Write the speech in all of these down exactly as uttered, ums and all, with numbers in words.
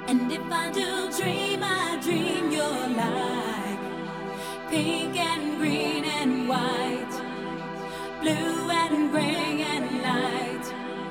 And if I do dream, I dream you're like pink and green and white, blue and gray and light.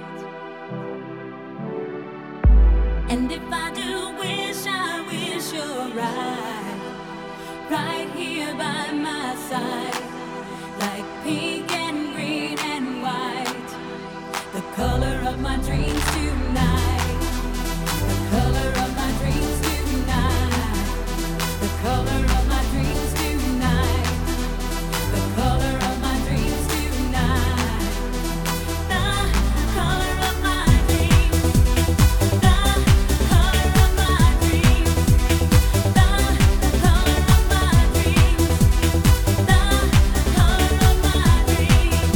And if I do wish, I wish you're right, right here by my side, like pink and green and white, the color of my dreams tonight. The color of my dreams tonight. The color of my dreams tonight. The color of my dreams tonight. The color of my dreams. The color of my dreams. The color of my dreams. The color of my dreams.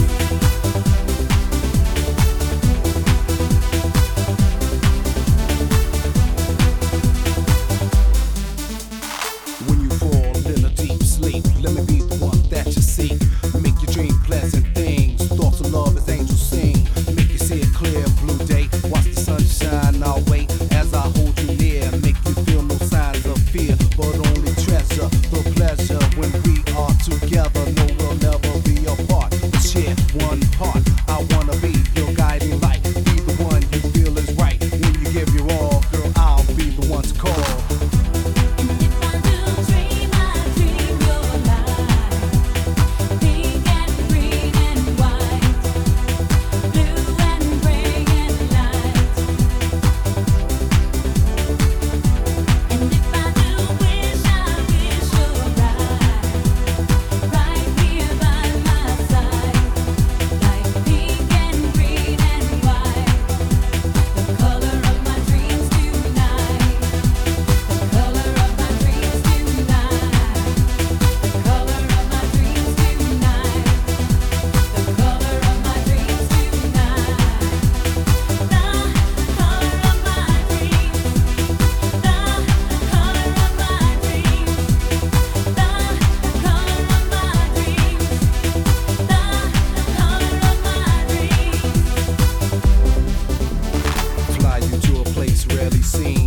When you fall in a deep sleep, let me be the one that you seek. Make your dream pleasant things. Thoughts of love as angels sing. Make you see a clear blue day. Watch the sun shine our way as I hold you near. Make you feel no signs of fear, but only treasure the pleasure when we are together. No, we'll never be apart. We share one heart. I wanna be your guiding light. Be the one you feel is right. When you give your all, girl, I'll be the one to call. And if I do dream, I dream you're like pink and green and white, blue and gray and light. And if I do wish, I wish you're right, right here by my side, like pink and green and white, the color of my dreams tonight. The color of my dreams tonight. The color of my dreams tonight. The color of my dreams tonight. The color of my dreams. The color of my dreams. The color of my dreams. The color of my dreams. Fly you to a place rarely seen.